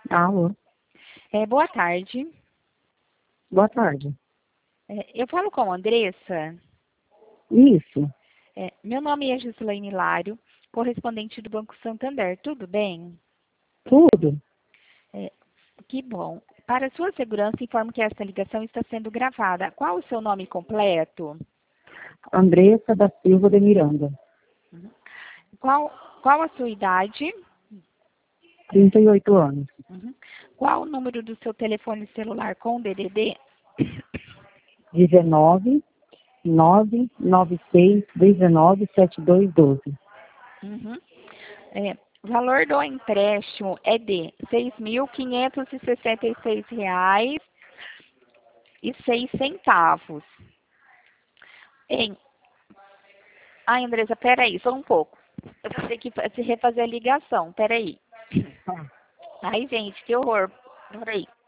Alô, Boa tarde. boa tarde. Eu falo com a Andressa. Isso, Meu nome é Gislaine Hilário, correspondente do Banco Santander. Tudo bem? tudo? Que bom. Para sua segurança, informo que esta ligação está sendo gravada. Qual o seu nome completo? Andressa da Silva de Miranda, Qual a sua idade? 38 anos. Uhum. Qual o número do seu telefone celular com DDD? 19 996 19 7212. Uhum. O valor do empréstimo é de R$ 6.566,06. Hein? Ai, Andressa, peraí, só um pouco. Eu vou ter que refazer a ligação, peraí. Ah, Ai, gente, que horror. Peraí.